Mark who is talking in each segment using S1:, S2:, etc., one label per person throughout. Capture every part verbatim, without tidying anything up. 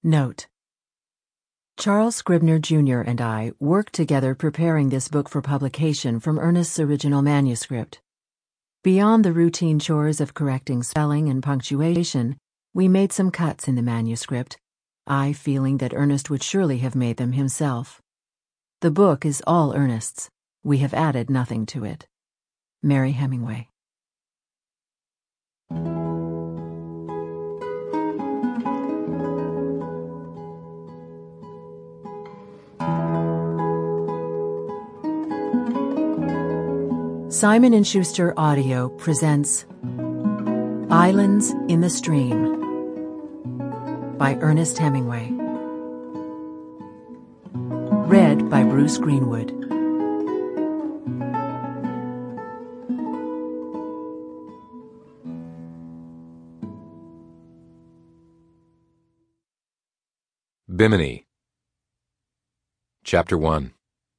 S1: Note: Charles Scribner Junior and I worked together preparing this book for publication from Ernest's original manuscript. Beyond the routine chores of correcting spelling and punctuation, we made some cuts in the manuscript, I feeling that Ernest would surely have made them himself. The book is all Ernest's. We have added nothing to it. Mary Hemingway. Simon and Schuster Audio presents Islands in the Stream by Ernest Hemingway. Read by Bruce Greenwood.
S2: Bimini. Chapter one.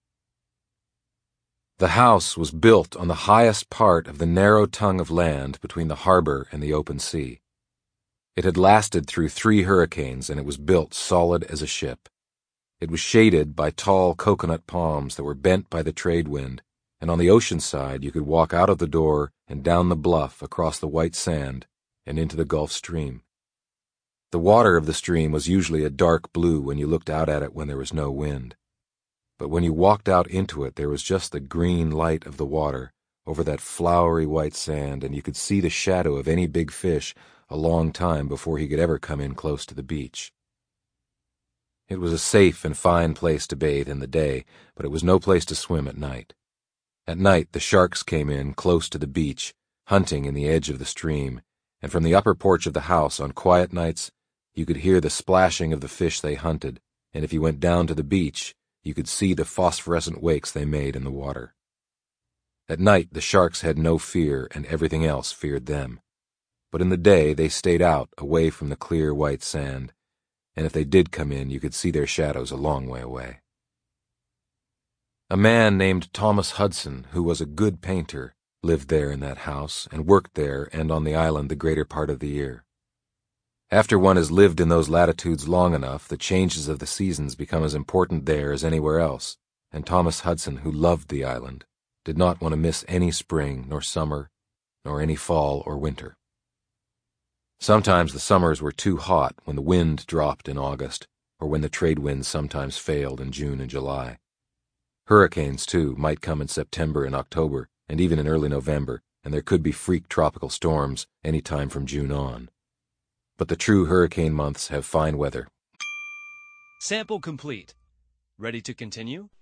S2: The house was built on the highest part of the narrow tongue of land between the harbor and the open sea. It had lasted through three hurricanes, and it was built solid as a ship. It was shaded by tall coconut palms that were bent by the trade wind, and on the ocean side you could walk out of the door and down the bluff across the white sand and into the Gulf Stream. The water of the stream was usually a dark blue when you looked out at it when there was no wind. But when you walked out into it, there was just the green light of the water over that flowery white sand, and you could see the shadow of any big fish a long time before he could ever come in close to the beach. It was a safe and fine place to bathe in the day, but it was no place to swim at night. At night, the sharks came in close to the beach, hunting in the edge of the stream, and from the upper porch of the house on quiet nights, you could hear the splashing of the fish they hunted, and if you went down to the beach, you could see the phosphorescent wakes they made in the water. At night, the sharks had no fear, and everything else feared them. But in the day, they stayed out, away from the clear white sand, and if they did come in, you could see their shadows a long way away. A man named Thomas Hudson, who was a good painter, lived there in that house, and worked there and on the island the greater part of the year. After one has lived in those latitudes long enough, the changes of the seasons become as important there as anywhere else, and Thomas Hudson, who loved the island, did not want to miss any spring nor summer, nor any fall or winter. Sometimes the summers were too hot when the wind dropped in August, or when the trade winds sometimes failed in June and July. Hurricanes, too, might come in September and October, and even in early November, and there could be freak tropical storms any time from June on. But the true hurricane months have fine weather.
S3: Sample complete. Ready to continue?